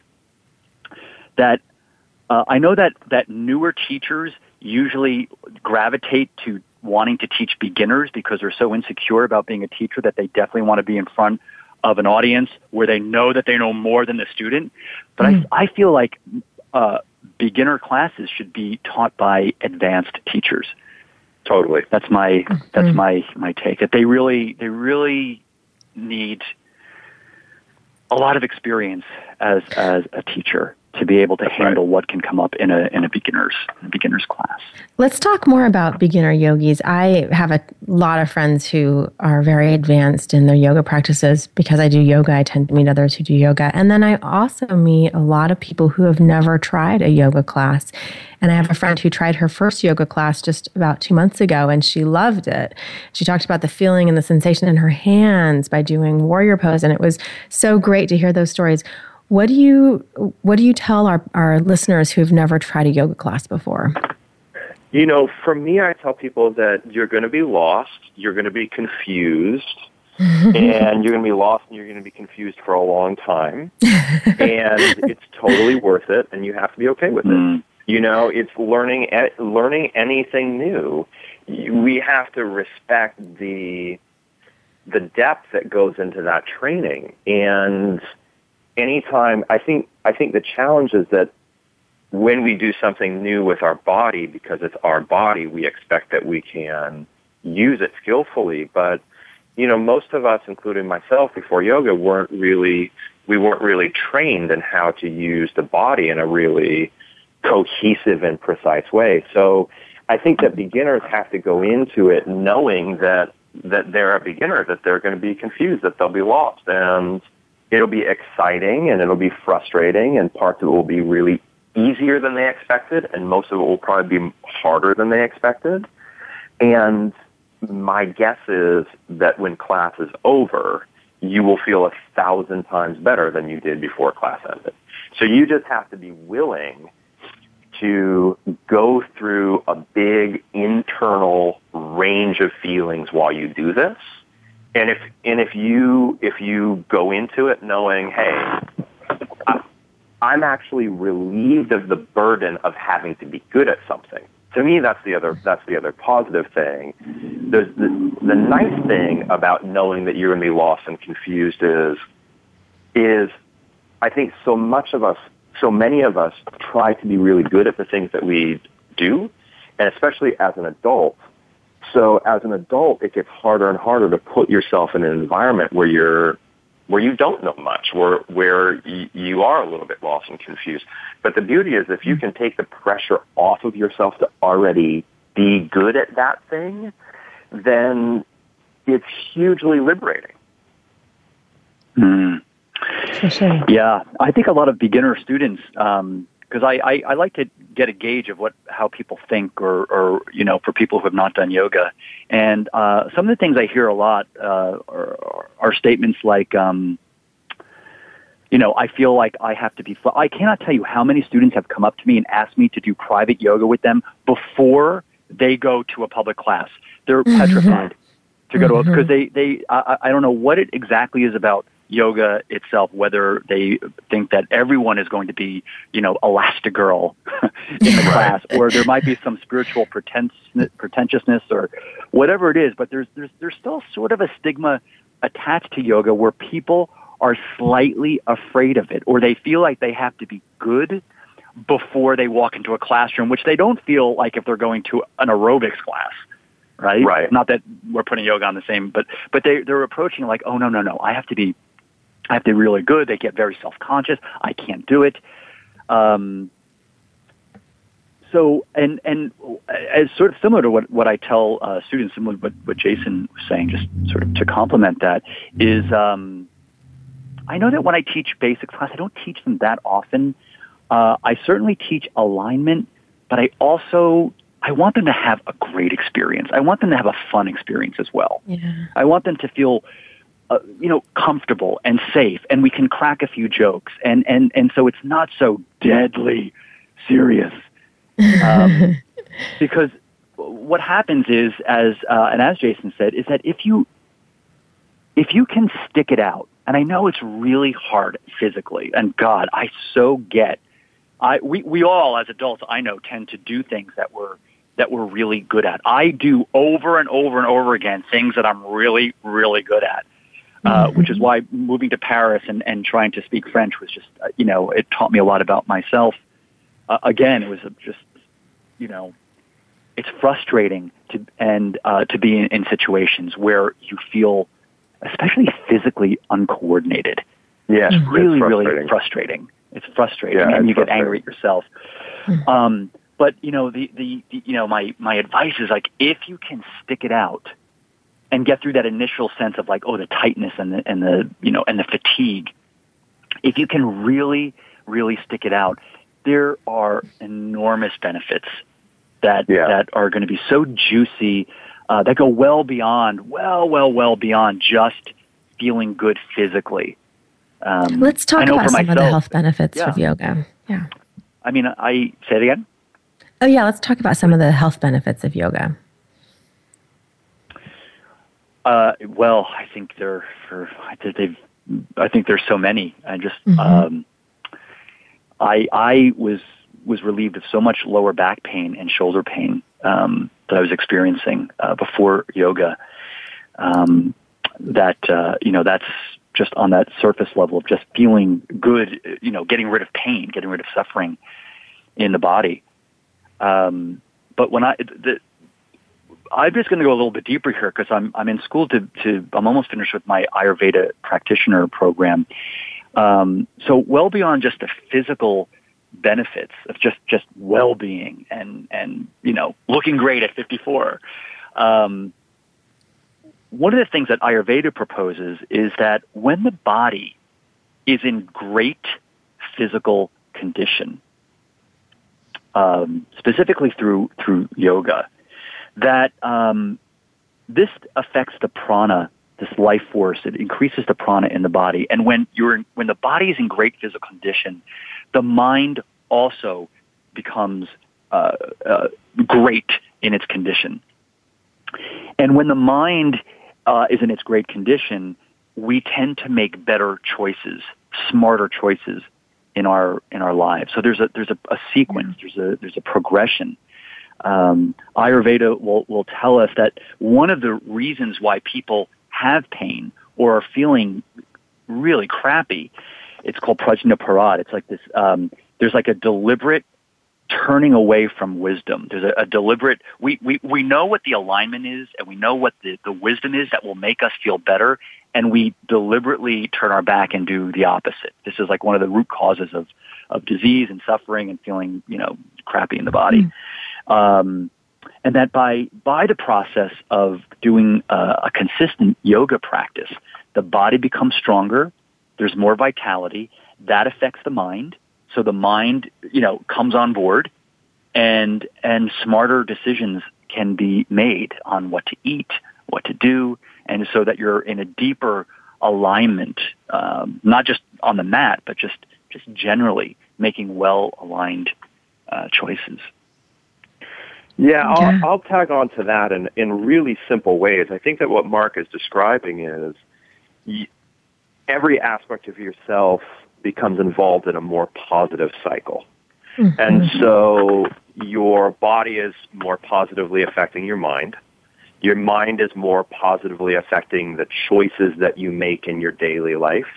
that uh, I know that, that newer teachers usually gravitate to wanting to teach beginners because they're so insecure about being a teacher that they definitely want to be in front of an audience where they know that they know more than the student. But mm. I, I feel like uh, beginner classes should be taught by advanced teachers. Totally. That's my that's mm. my my take. That they really they really need a lot of experience as as a teacher to be able to That's handle right. what can come up in a in a beginner's beginner's class. Let's talk more about beginner yogis. I have a lot of friends who are very advanced in their yoga practices. Because I do yoga, I tend to meet others who do yoga. And then I also meet a lot of people who have never tried a yoga class. And I have a friend who tried her first yoga class just about two months ago, and she loved it. She talked about the feeling and the sensation in her hands by doing warrior pose, and it was so great to hear those stories. What do you what do you tell our, our listeners who've never tried a yoga class before? You know, for me, I tell people that you're going to be lost, you're going to be confused, and you're going to be lost and you're going to be confused for a long time. And it's totally worth it, and you have to be okay with it. You know, it's learning learning anything new. We have to respect the the depth that goes into that training. And anytime, I think I think the challenge is that when we do something new with our body, because it's our body, we expect that we can use it skillfully. But, you know, most of us, including myself before yoga, weren't really, we weren't really trained in how to use the body in a really cohesive and precise way. So I think that beginners have to go into it knowing that, that they're a beginner, that they're going to be confused, that they'll be lost. And it'll be exciting and it'll be frustrating, and parts of it will be really easier than they expected, and most of it will probably be harder than they expected. And my guess is that when class is over, you will feel a thousand times better than you did before class ended. So you just have to be willing to go through a big internal range of feelings while you do this. And if and if you if you go into it knowing, hey, I, I'm actually relieved of the burden of having to be good at something. To me, that's the other that's the other positive thing. There's the, the nice thing about knowing that you're going to be lost and confused is is I think so much of us, so many of us try to be really good at the things that we do, and especially as an adult. So as an adult, it gets harder and harder to put yourself in an environment where you're where you don't know much, where where y- you are a little bit lost and confused. But the beauty is if you can take the pressure off of yourself to already be good at that thing, then it's hugely liberating. Mm. For sure. Yeah, I think a lot of beginner students, um, because I, I, I like to get a gauge of what how people think, or, or you know, for people who have not done yoga. And uh, some of the things I hear a lot uh, are, are statements like, um, you know, I feel like I have to be. Fl- I cannot tell you how many students have come up to me and asked me to do private yoga with them before they go to a public class. They're mm-hmm. petrified to go mm-hmm. to because they they I, I don't know what it exactly is about yoga itself, whether they think that everyone is going to be, you know, Elastigirl in the class, or there might be some spiritual pretense, pretentiousness or whatever it is, but there's, there's, there's still sort of a stigma attached to yoga where people are slightly afraid of it, or they feel like they have to be good before they walk into a classroom, which they don't feel like if they're going to an aerobics class. Right? Right. Not that we're putting yoga on the same, but, but they, they're approaching like, oh, no, no, no, I have to be, I have to be really good. They get very self-conscious. I can't do it. Um, so, and, and as sort of similar to what, what I tell uh, students, similar to what, what Jason was saying, just sort of to complement that, is um, I know that when I teach basic class, I don't teach them that often. Uh, I certainly teach alignment, but I also, I want them to have a great experience. I want them to have a fun experience as well. Yeah. I want them to feel Uh, you know, comfortable and safe, and we can crack a few jokes, and and and so it's not so deadly serious. Um, because what happens is, as uh, and as Jason said, is that if you if you can stick it out, and I know it's really hard physically, and God, I so get, I we we all as adults, I know, tend to do things that we're that we're really good at. I do over and over and over again things that I'm really really good at. Uh, which is why moving to Paris and, and trying to speak French was just, uh, you know, it taught me a lot about myself. Uh, again, it was just, you know, it's frustrating to and uh, to be in, in situations where you feel, especially physically uncoordinated. Yeah, it's really, it's really frustrating. It's frustrating, yeah, and you get angry at yourself. Um, but you know, the, the the you know, my my advice is like, if you can stick it out and get through that initial sense of like, oh, the tightness and the, and the, you know, and the fatigue. If you can really, really stick it out, there are enormous benefits that, yeah. that are going to be so juicy, uh, that go well beyond, well, well, well beyond just feeling good physically. Um, Let's talk about some myself, of the health benefits yeah. of yoga. Yeah. I mean, I say it again. Oh yeah, let's talk about some of the health benefits of yoga. Uh, well, I think there for I think they've I think there's so many. I just Mm-hmm. um, I I was was relieved of so much lower back pain and shoulder pain um, that I was experiencing uh, before yoga. Um, that uh, you know that's just on that surface level of just feeling good. You know, getting rid of pain, getting rid of suffering in the body. Um, but when I the, I'm just going to go a little bit deeper here because I'm I'm in school to to I'm almost finished with my Ayurveda practitioner program. Um, so well beyond just the physical benefits of just, just well-being and and you know looking great at fifty-four. Um, one of the things that Ayurveda proposes is that when the body is in great physical condition, um, specifically through through yoga, that um, this affects the prana, this life force. It increases the prana in the body, and when you're when the body is in great physical condition, the mind also becomes uh, uh, great in its condition. And when the mind uh, is in its great condition, we tend to make better choices, smarter choices in our in our lives. So there's a there's a, a sequence, there's a there's a progression. Um, Ayurveda will, will tell us that one of the reasons why people have pain or are feeling really crappy, it's called prajnaparad. It's like this, um, there's like a deliberate turning away from wisdom. There's a, a deliberate, we, we, we know what the alignment is and we know what the, the wisdom is that will make us feel better, and we deliberately turn our back and do the opposite. This is like one of the root causes of, of disease and suffering and feeling, you know, crappy in the body. Mm. Um, and that by by the process of doing uh, a consistent yoga practice, the body becomes stronger. There's more vitality. That affects the mind. So the mind, you know, comes on board, and and smarter decisions can be made on what to eat, what to do, and so that you're in a deeper alignment, um, not just on the mat, but just just generally making well aligned uh, choices. Yeah, I'll, I'll tag on to that in, in really simple ways. I think that what Mark is describing is y- every aspect of yourself becomes involved in a more positive cycle. Mm-hmm. And so your body is more positively affecting your mind. Your mind is more positively affecting the choices that you make in your daily life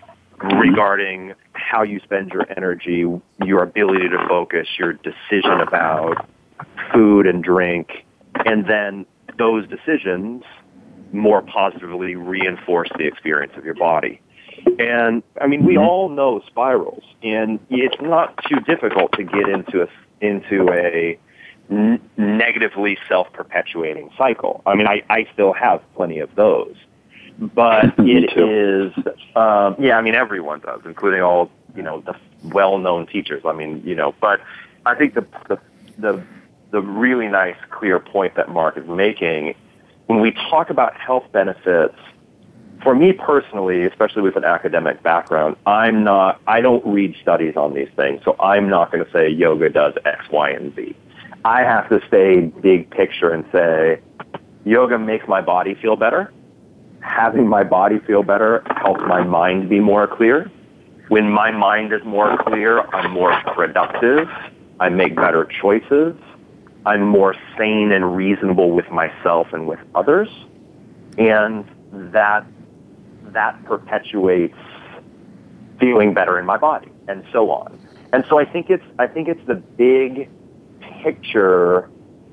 regarding how you spend your energy, your ability to focus, your decision about food and drink, and then those decisions more positively reinforce the experience of your body. And, I mean, we all know spirals, and it's not too difficult to get into a, into a n- negatively self-perpetuating cycle. I mean, I, I still have plenty of those. But it is, um, yeah, I mean, everyone does, including all, you know, the well-known teachers. I mean, you know, but I think the the the the really nice, clear point that Mark is making, when we talk about health benefits, for me personally, especially with an academic background, I'm not, I don't read studies on these things, so I'm not going to say yoga does X, Y, and Z. I have to stay big picture and say, yoga makes my body feel better. Having my body feel better helps my mind be more clear. When my mind is more clear, I'm more productive. I make better choices. I'm more sane and reasonable with myself and with others, and that that perpetuates feeling better in my body, and so on. And so I think it's I think it's the big picture,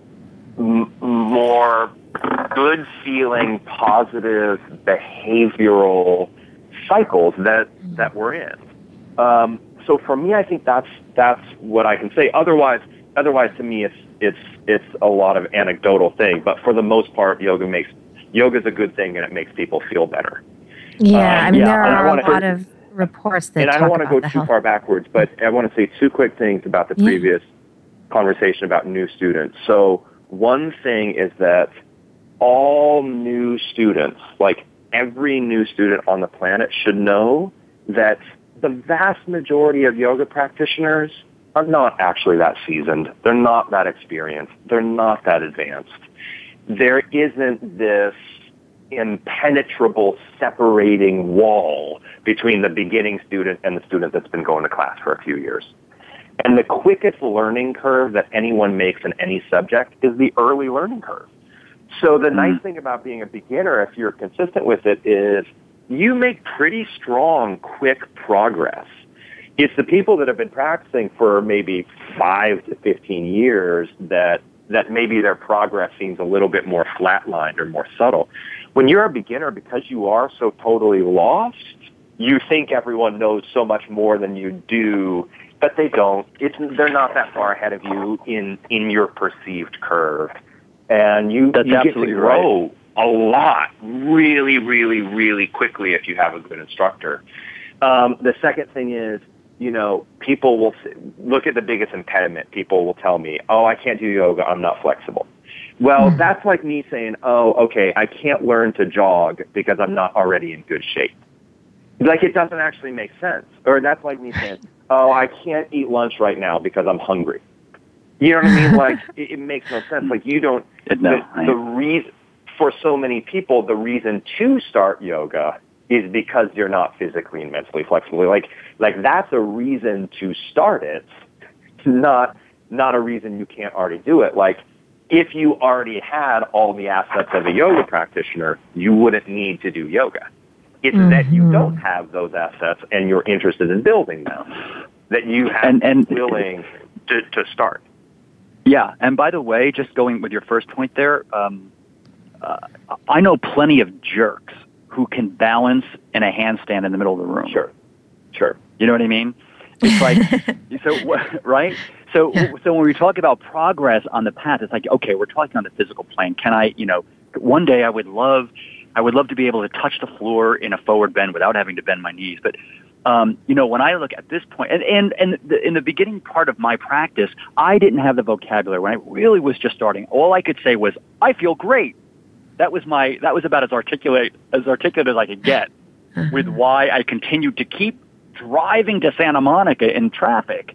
m- more good feeling, positive behavioral cycles that that we're in. Um, so for me, I think that's that's what I can say. Otherwise, otherwise to me, it's it's it's a lot of anecdotal thing. But for the most part, yoga makes yoga is a good thing, and it makes people feel better. Yeah, um, I mean yeah, there are wanna, a lot of reports that and talk I don't want to go the too health. far backwards, but I want to say two quick things about the yeah. previous conversation about new students. So one thing is that all new students, like every new student on the planet, should know that the vast majority of yoga practitioners are not actually that seasoned. They're not that experienced. They're not that advanced. There isn't this impenetrable separating wall between the beginning student and the student that's been going to class for a few years. And the quickest learning curve that anyone makes in any subject is the early learning curve. So the mm-hmm. nice thing about being a beginner, if you're consistent with it, is you make pretty strong, quick progress. It's the people that have been practicing for maybe five to fifteen years that that maybe their progress seems a little bit more flatlined or more subtle. When you're a beginner, because you are so totally lost, you think everyone knows so much more than you do, but they don't. It's, they're not that far ahead of you in, in your perceived curve. And you, That's you get absolutely to grow right. a lot really, really, really quickly if you have a good instructor. Um, the second thing is, you know, people will look at the biggest impediment. People will tell me, oh, I can't do yoga. I'm not flexible. Well, mm. that's like me saying, oh, okay, I can't learn to jog because I'm not already in good shape. Like, it doesn't actually make sense. Or that's like me saying, oh, I can't eat lunch right now because I'm hungry. You know what I mean? Like, it, it makes no sense. Like, you don't, no, the, the reason, for so many people, the reason to start yoga is because you're not physically and mentally flexible. Like, like that's a reason to start it, not, not a reason you can't already do it. Like, if you already had all the assets of a yoga practitioner, you wouldn't need to do yoga. It's mm-hmm. that you don't have those assets and you're interested in building them, that you have and, and willing to, to start. Yeah, and by the way, just going with your first point there, um, uh, I know plenty of jerks who can balance in a handstand in the middle of the room. Sure, sure. You know what I mean? It's like, so, right? So, so when we talk about progress on the path, it's like, okay, we're talking on the physical plane. Can I, you know, one day I would love, I would love to be able to touch the floor in a forward bend without having to bend my knees. But, um, you know, when I look at this point, and, and, and the, in the beginning part of my practice, I didn't have the vocabulary. When I really was just starting, all I could say was, I feel great. That was my, that was about as articulate, as articulate as I could get uh-huh. with why I continued to keep driving to Santa Monica in traffic.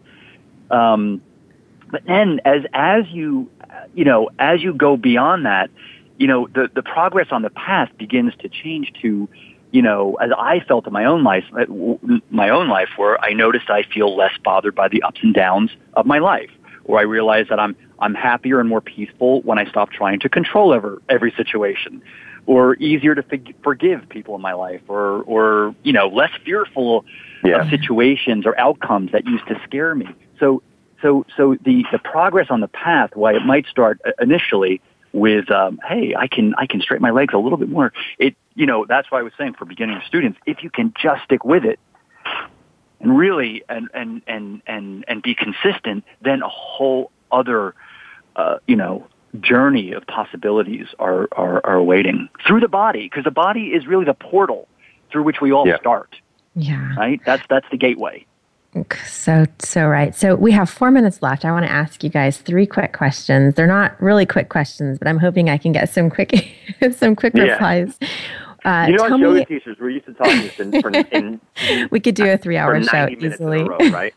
Um, but then as, as you, you know, as you go beyond that, you know, the, the progress on the path begins to change to, you know, as I felt in my own life, my own life where I noticed I feel less bothered by the ups and downs of my life, or I realize that I'm, I'm happier and more peaceful when I stop trying to control every, every situation, or easier to fig- forgive people in my life, or, or, you know, less fearful yeah. of situations or outcomes that used to scare me. So, so, so the, the progress on the path, why it might start initially with, um, hey, I can, I can straighten my legs a little bit more. It, you know, that's why I was saying for beginning students, if you can just stick with it and really, and, and, and, and, and be consistent, then a whole other, uh, you know, journey of possibilities are, are, are awaiting through the body, because the body is really the portal through which we all yeah. start. Yeah. Right? That's, that's the gateway. So, so right. So we have four minutes left. I want to ask you guys three quick questions. They're not really quick questions, but I'm hoping I can get some quick, some quick yeah. replies. Uh, you know, tell as yoga me, teachers, we're used to talking in, for, in, in we could do a three-hour show easily. Row, right?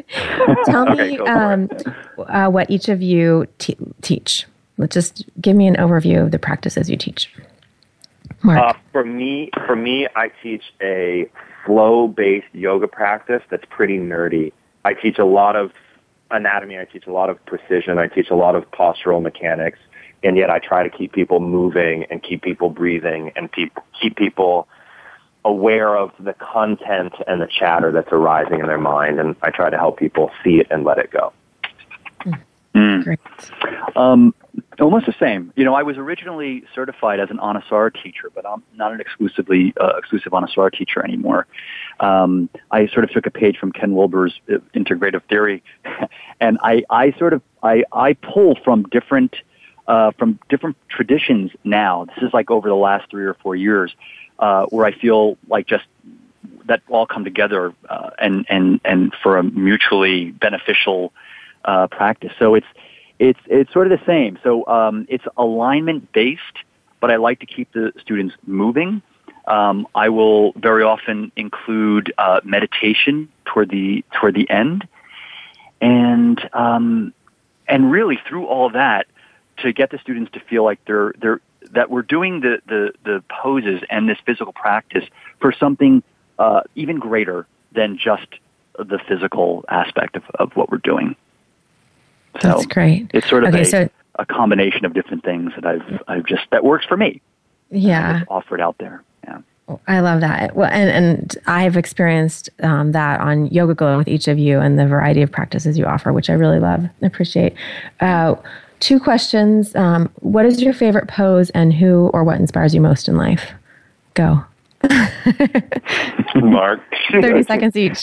Tell okay, me um, uh, what each of you te- teach. Let's just give me an overview of the practices you teach. Mark. Uh, for me, for me, I teach a flow-based yoga practice that's pretty nerdy. I teach a lot of anatomy. I teach a lot of precision. I teach a lot of postural mechanics, and yet I try to keep people moving and keep people breathing and keep keep people aware of the content and the chatter that's arising in their mind, and I try to help people see it and let it go. Mm. Great. Um, almost the same. You know, I was originally certified as an Anusara teacher, but I'm not an exclusively uh, exclusive Anusara teacher anymore. Um, I sort of took a page from Ken Wilber's uh, integrative theory, and I, I sort of I, I pull from different uh, from different traditions now. This is like over the last three or four years, uh, where I feel like just that all come together uh, and and and for a mutually beneficial uh, practice. So it's. It's it's sort of the same. So um, it's alignment based, but I like to keep the students moving. Um, I will very often include uh, meditation toward the toward the end, and um, and really through all of that, to get the students to feel like they're they're that we're doing the the, the poses and this physical practice for something uh, even greater than just the physical aspect of, of what we're doing. So that's great. It's sort of okay, a, so, a combination of different things that I've I've just that works for me. Yeah, offered out there. Yeah. I love that. Well, and, and I've experienced um, that on Yoga Glow with each of you and the variety of practices you offer, which I really love and appreciate. Uh, two questions. Um, what is your favorite pose and who or what inspires you most in life? Go. Mark. thirty seconds each.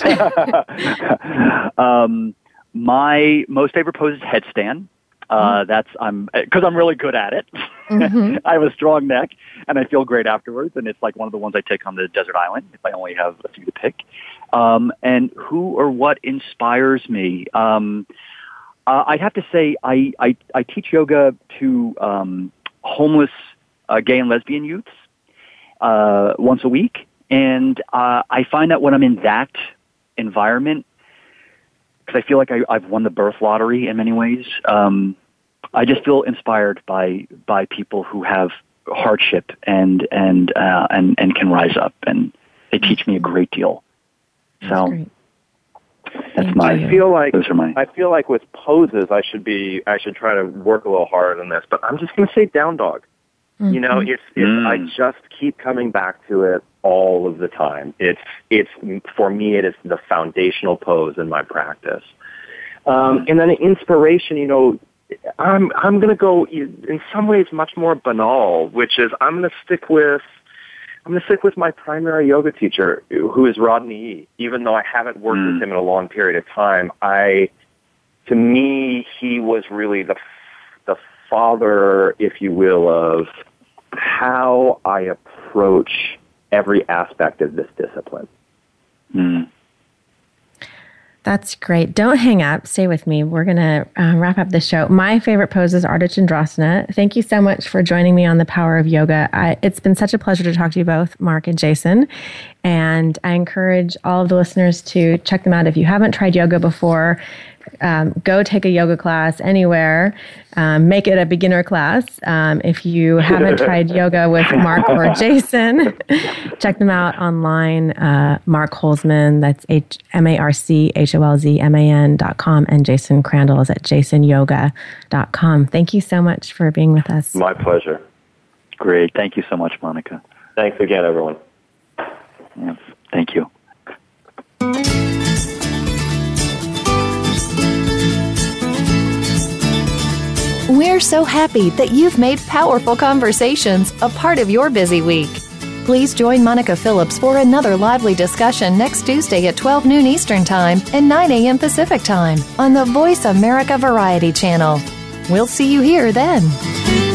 um, my most favorite pose is headstand. Uh, that's I'm because I'm really good at it. Mm-hmm. I have a strong neck, and I feel great afterwards. And it's like one of the ones I take on the desert island if I only have a few to pick. Um, and who or what inspires me? Um, uh, I'd have to say I I, I teach yoga to um, homeless uh, gay and lesbian youths uh, once a week, and uh, I find that when I'm in that environment, because I feel like I, I've won the birth lottery in many ways. Um, I just feel inspired by by people who have hardship and and uh, and and can rise up, and they teach me a great deal. So that's, that's my. I feel like those are my. I feel like with poses, I should be. I should try to work a little harder than this, but I'm just going to say down dog. Mm-hmm. You know, it's, it's mm. I just keep coming back to it all of the time. It's it's for me, it is the foundational pose in my practice. Um, and then inspiration, you know, I'm I'm going to go in some ways much more banal, which is I'm going to stick with I'm going to stick with my primary yoga teacher, who is Rodney Yee. Even though I haven't worked mm. with him in a long period of time, I to me he was really the the father, if you will, of how I approach every aspect of this discipline. Mm. That's great. Don't hang up. Stay with me. We're going to uh, wrap up the show. My favorite pose is Ardha Chandrasana. Thank you so much for joining me on The Power of Yoga. I, it's been such a pleasure to talk to you both, Mark and Jason. And I encourage all of the listeners to check them out. If you haven't tried yoga before, um, go take a yoga class anywhere. Um, make it a beginner class. Um, if you haven't tried yoga with Mark or Jason, check them out online. Uh, Mark Holzman, that's H- M A R C H O L Z M A N dot com, and Jason Crandall is at jason yoga dot com. Thank you so much for being with us. My pleasure. Great. Thank you so much, Monica. Thanks again, everyone. Yes. Thank you. We're so happy that you've made Powerful Conversations a part of your busy week. Please join Monica Phillips for another lively discussion next Tuesday at twelve noon Eastern Time and nine a.m. Pacific Time on the Voice America Variety Channel. We'll see you here then.